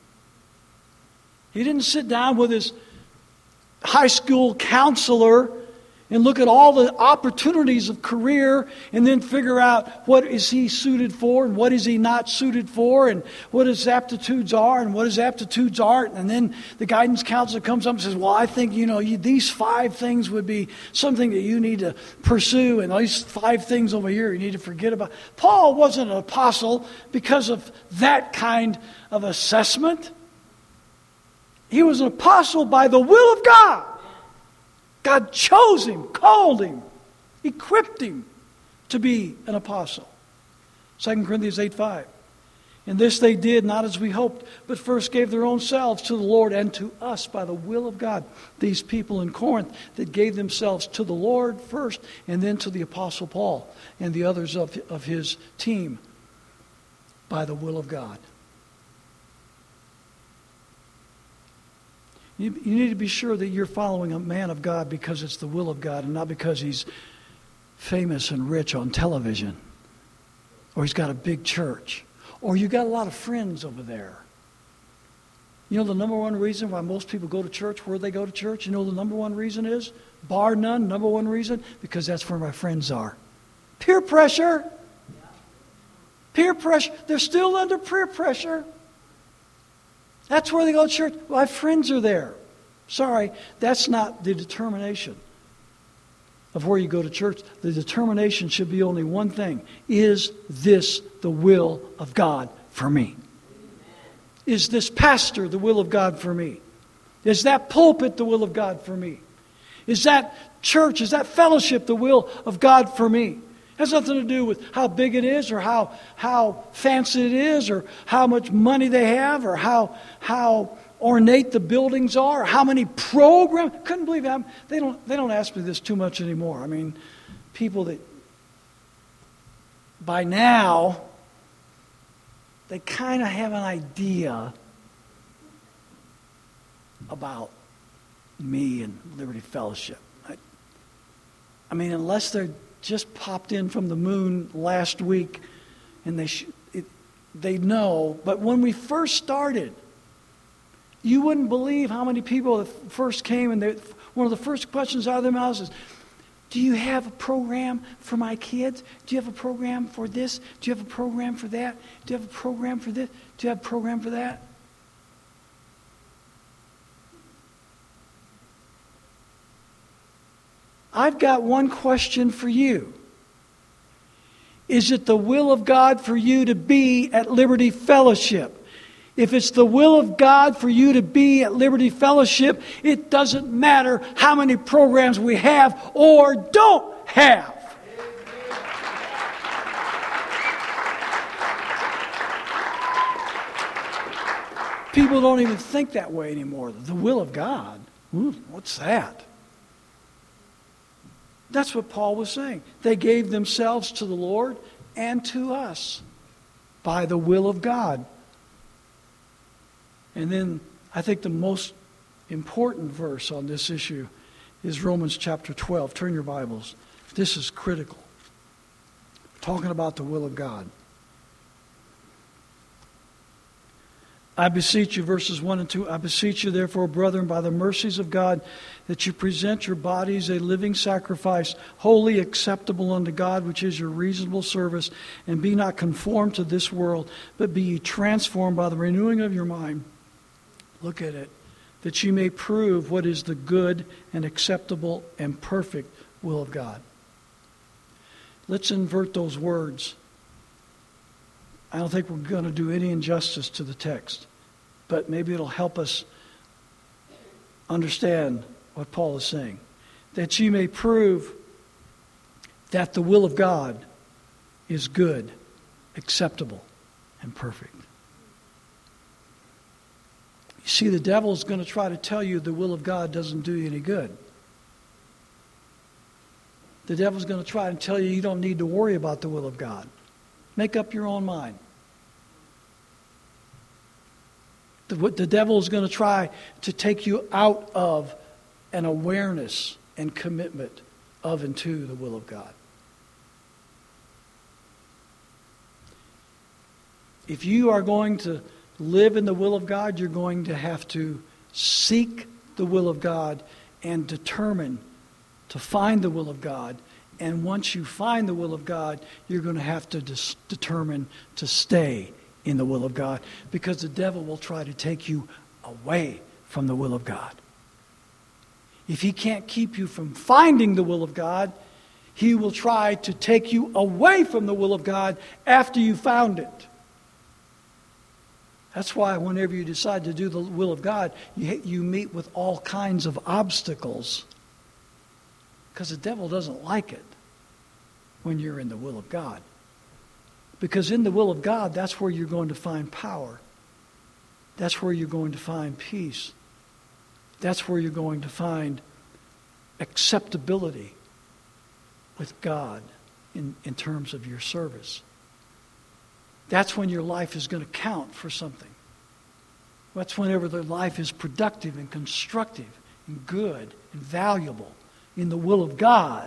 He didn't sit down with his high school counselor and look at all the opportunities of career and then figure out what is he suited for and what is he not suited for and what his aptitudes are and what his aptitudes aren't. And then the guidance counselor comes up and says, well, I think, you know, you, these five things would be something that you need to pursue, and these five things over here you need to forget about. Paul wasn't an apostle because of that kind of assessment. He was an apostle by the will of God. God chose him, called him, equipped him to be an apostle. Second Corinthians eight five. And this they did, not as we hoped, but first gave their own selves to the Lord and to us by the will of God. These people in Corinth that gave themselves to the Lord first and then to the Apostle Paul and the others of, of his team by the will of God. You, you need to be sure that you're following a man of God because it's the will of God and not because he's famous and rich on television or he's got a big church or you got a lot of friends over there. You know the number one reason why most people go to church, where they go to church? You know the number one reason is? Bar none, number one reason? Because that's where my friends are. Peer pressure. Peer pressure. They're still under peer pressure. That's where they go to church. My friends are there. Sorry, that's not the determination. of where you go to church, the determination should be only one thing. Is this the will of God for me? Is this pastor the will of God for me? Is that pulpit the will of God for me? Is that church, is that fellowship the will of God for me? It has nothing to do with how big it is or how, how fancy it is or how much money they have or how, how ornate the buildings are or how many programs. Couldn't believe it. They don't, they don't ask me this too much anymore. I mean, people that by now they kind of have an idea about me and Liberty Fellowship. I, I mean, unless they're just popped in from the moon last week and they sh- it, they know. But when we first started, you wouldn't believe how many people that first came and they, one of the first questions out of their mouths is, do you have a program for my kids? Do you have a program for this? Do you have a program for that? Do you have a program for this? Do you have a program for that? I've got one question for you. Is it the will of God for you to be at Liberty Fellowship? If it's the will of God for you to be at Liberty Fellowship, it doesn't matter how many programs we have or don't have. People don't even think that way anymore. The will of God? Ooh, what's that? That's what Paul was saying. They gave themselves to the Lord and to us by the will of God. And then I think the most important verse on this issue is Romans chapter twelve. Turn your Bibles. This is critical. Talking about the will of God. I beseech you, verses one and two, I beseech you, therefore, brethren, by the mercies of God, that you present your bodies a living sacrifice, wholly acceptable unto God, which is your reasonable service, and be not conformed to this world, but be ye transformed by the renewing of your mind. Look at it. That you may prove what is the good and acceptable and perfect will of God. Let's invert those words. I don't think we're going to do any injustice to the text, but maybe it'll help us understand what Paul is saying. That you may prove that the will of God is good, acceptable, and perfect. You see, the devil is going to try to tell you the will of God doesn't do you any good. The devil's going to try and tell you you don't need to worry about the will of God. Make up your own mind. The, the devil is going to try to take you out of an awareness and commitment of and to the will of God. If you are going to live in the will of God, you're going to have to seek the will of God and determine to find the will of God. And once you find the will of God, you're going to have to dis- determine to stay in the will of God, because the devil will try to take you away from the will of God. If he can't keep you from finding the will of God, he will try to take you away from the will of God after you found it. That's why whenever you decide to do the will of God, you, you meet with all kinds of obstacles, because the devil doesn't like it when you're in the will of God. Because in the will of God, that's where you're going to find power. That's where you're going to find peace. That's where you're going to find acceptability with God in, in terms of your service. That's when your life is going to count for something. That's whenever the life is productive and constructive and good and valuable in the will of God.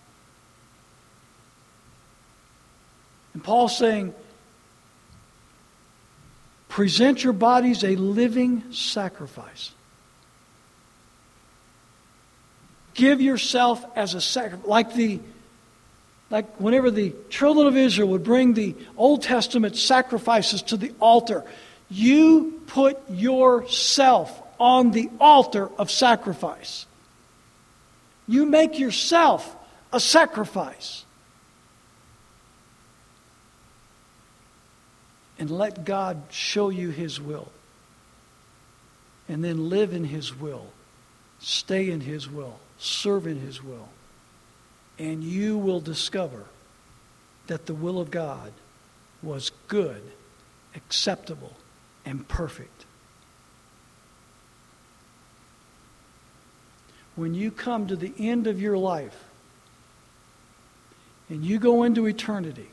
And Paul's saying, present your bodies a living sacrifice. Give yourself as a sacrifice. Like the, like whenever the children of Israel would bring the Old Testament sacrifices to the altar, you put yourself on the altar of sacrifice. You make yourself a sacrifice. And let God show you His will. And then live in His will. Stay in His will. Serve in His will. And you will discover that the will of God was good, acceptable, and perfect. When you come to the end of your life and you go into eternity,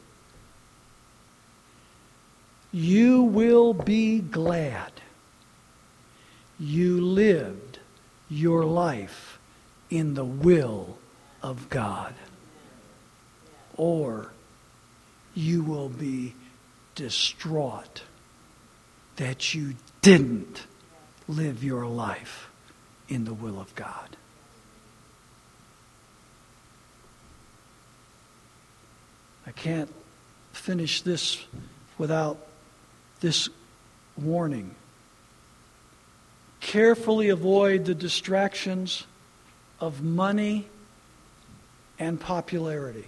you will be glad you lived your life in the will of God. Or you will be distraught that you didn't live your life in the will of God. I can't finish this without this warning. Carefully avoid the distractions of money and popularity.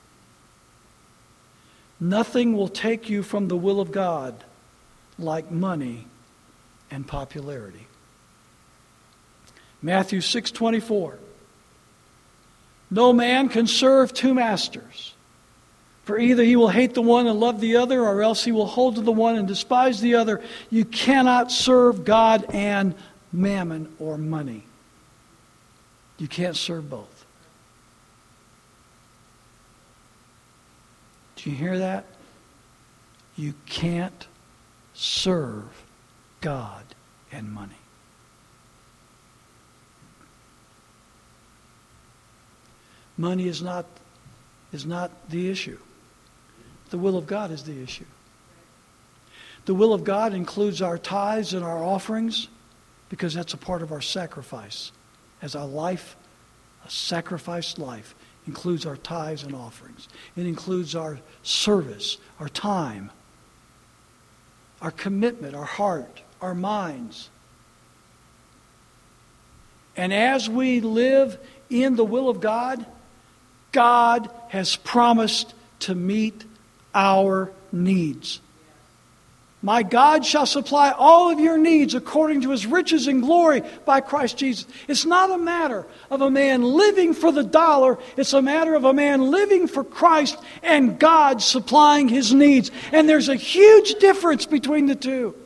Nothing will take you from the will of God like money and popularity. Matthew six twenty-four. No man can serve two masters, for either he will hate the one and love the other, or else he will hold to the one and despise the other. You cannot serve God and mammon or money. You can't serve both. Do you hear that? You can't serve God and money. Money is not, is not the issue. The will of God is the issue. The will of God includes our tithes and our offerings because that's a part of our sacrifice. As our life, a sacrificed life, includes our tithes and offerings. It includes our service, our time, our commitment, our heart, our minds. And as we live in the will of God, God has promised to meet our needs. My God shall supply all of your needs according to His riches and glory by Christ Jesus. It's not a matter of a man living for the dollar. It's a matter of a man living for Christ and God supplying his needs. And there's a huge difference between the two.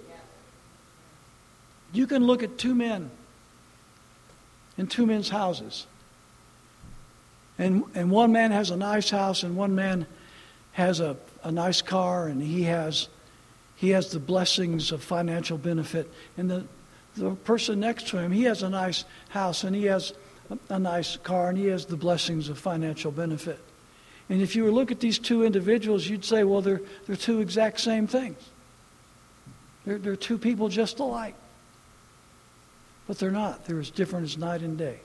You can look at two men in two men's houses. And, and one man has a nice house and one man has a, a nice car and he has... He has the blessings of financial benefit. And the, the person next to him, he has a nice house and he has a, a nice car and he has the blessings of financial benefit. And if you were to look at these two individuals, you'd say, well, they're, they're two exact same things. They're, they're two people just alike. But they're not. They're as different as night and day.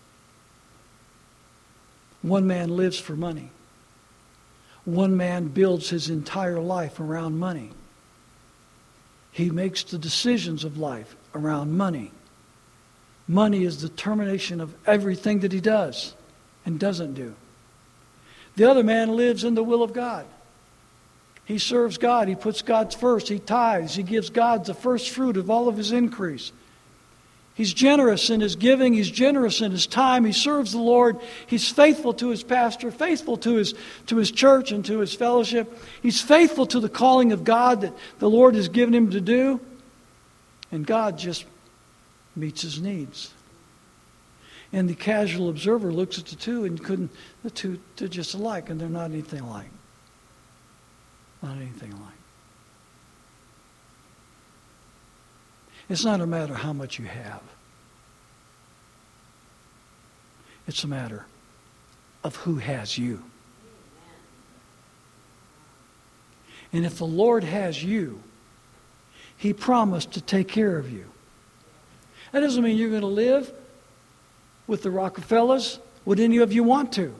One man lives for money. One man builds his entire life around money. He makes the decisions of life around money. Money is the termination of everything that he does and doesn't do. The other man lives in the will of God. He serves God. He puts God first. He tithes. He gives God the first fruit of all of his increase. He's generous in his giving. He's generous in his time. He serves the Lord. He's faithful to his pastor, faithful to his, to his church and to his fellowship. He's faithful to the calling of God that the Lord has given him to do. And God just meets his needs. And the casual observer looks at the two and couldn't, the two, they're just alike and they're not anything alike. Not anything alike. It's not a matter how much you have. It's a matter of who has you. And if the Lord has you, He promised to take care of you. That doesn't mean you're going to live with the Rockefellers. Would any of you want to?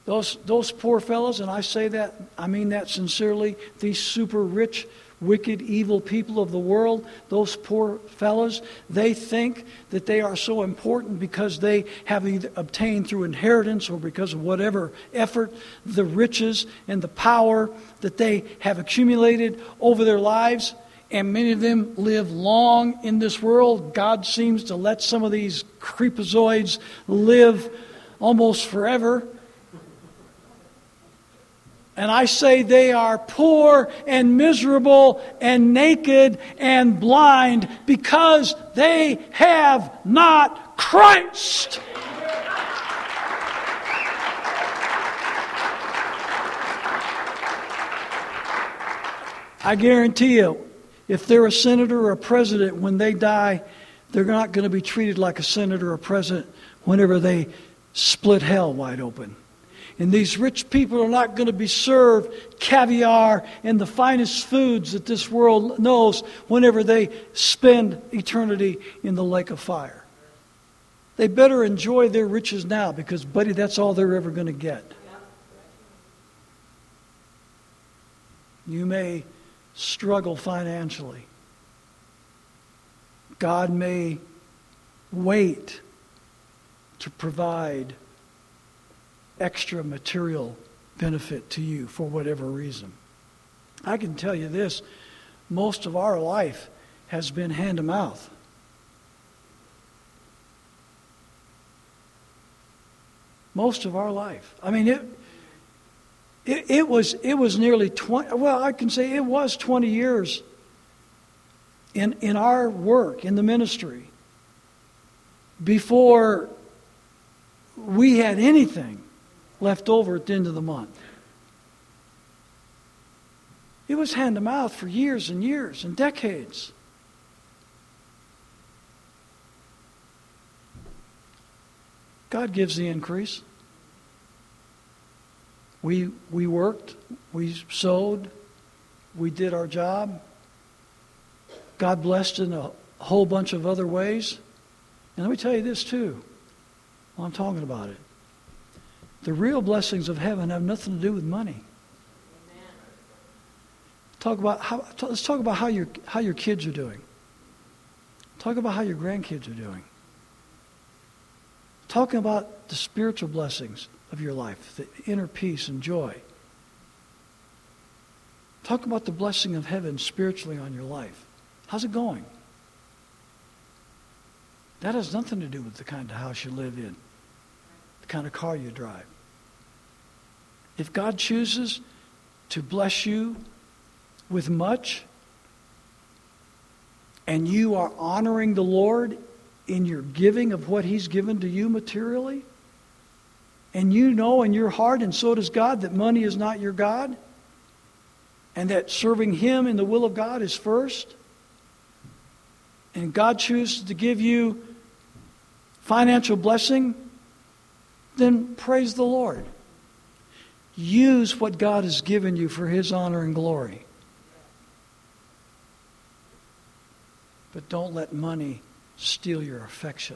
Those, those poor fellows, and I say that, I mean that sincerely, these super rich, wicked, evil people of the world, those poor fellows, they think that they are so important because they have either obtained through inheritance or because of whatever effort, the riches and the power that they have accumulated over their lives. And many of them live long in this world. God seems to let some of these creepazoids live almost forever. And I say they are poor and miserable and naked and blind because they have not Christ. I guarantee you, if they're a senator or a president, when they die, they're not going to be treated like a senator or a president whenever they split hell wide open. And these rich people are not going to be served caviar and the finest foods that this world knows whenever they spend eternity in the lake of fire. They better enjoy their riches now because, buddy, that's all they're ever going to get. You may struggle financially. God may wait to provide extra material benefit to you for whatever reason. I can tell you this, most of our life has been hand to mouth. Most of our life. I mean, it it, it was it was nearly twenty, well, I can say it was twenty years in in our work in the ministry before we had anything left over at the end of the month. It was hand to mouth for years and years and decades. God gives the increase. We we worked, we sowed, we did our job. God blessed in a whole bunch of other ways. And let me tell you this too, while I'm talking about it. The real blessings of heaven have nothing to do with money. Amen. Talk about how. Let's talk about how your how your kids are doing. Talk about how your grandkids are doing. Talking about the spiritual blessings of your life, the inner peace and joy. Talk about the blessing of heaven spiritually on your life. How's it going? That has nothing to do with the kind of house you live in, the kind of car you drive. If God chooses to bless you with much, and you are honoring the Lord in your giving of what He's given to you materially, and you know in your heart, and so does God, that money is not your God, and that serving Him in the will of God is first, and God chooses to give you financial blessing, then praise the Lord. Use what God has given you for His honor and glory. But don't let money steal your affection.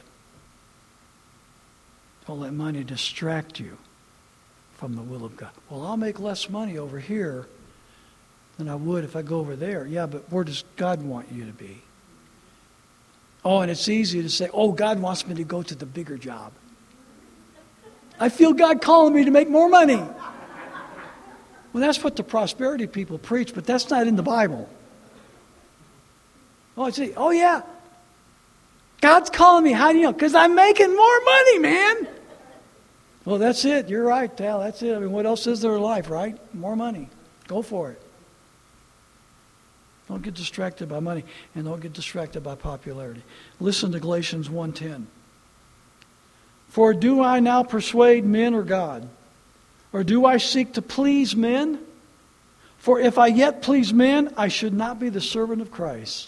Don't let money distract you from the will of God. Well, I'll make less money over here than I would if I go over there. Yeah, but where does God want you to be? Oh, and it's easy to say, oh, God wants me to go to the bigger job. I feel God calling me to make more money. Well, that's what the prosperity people preach, but that's not in the Bible. Oh, I say, oh yeah, God's calling me. How do you know? Because I'm making more money, man. Well, that's it. You're right, Tal. That's it. I mean, what else is there in life, right? More money. Go for it. Don't get distracted by money, and don't get distracted by popularity. Listen to Galatians one ten. For do I now persuade men or God? Or do I seek to please men? For if I yet please men, I should not be the servant of Christ.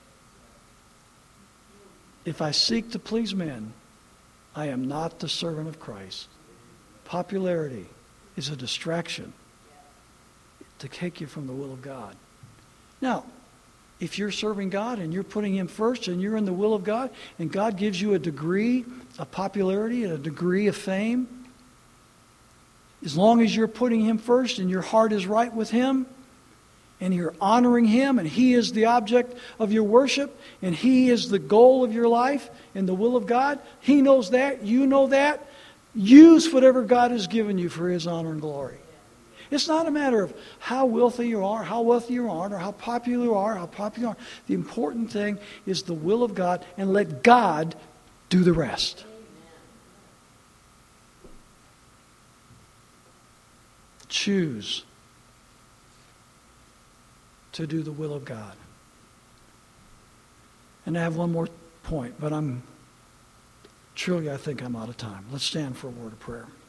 If I seek to please men, I am not the servant of Christ. Popularity is a distraction to take you from the will of God. Now, if you're serving God and you're putting Him first and you're in the will of God and God gives you a degree of popularity and a degree of fame, As long as you're putting Him first and your heart is right with Him, and you're honoring Him, and He is the object of your worship, and He is the goal of your life and the will of God, He knows that, you know that. Use whatever God has given you for His honor and glory. It's not a matter of how wealthy you are, how wealthy you aren't, or how popular you are, how popular you are. The important thing is the will of God, and let God do the rest. Choose to do the will of God. And I have one more point, but I'm truly, I think I'm out of time. Let's stand for a word of prayer.